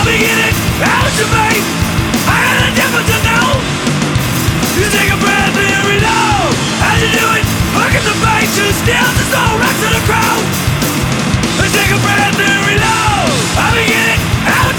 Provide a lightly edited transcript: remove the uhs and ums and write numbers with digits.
beginning, how to make. I had a difference to know. You take a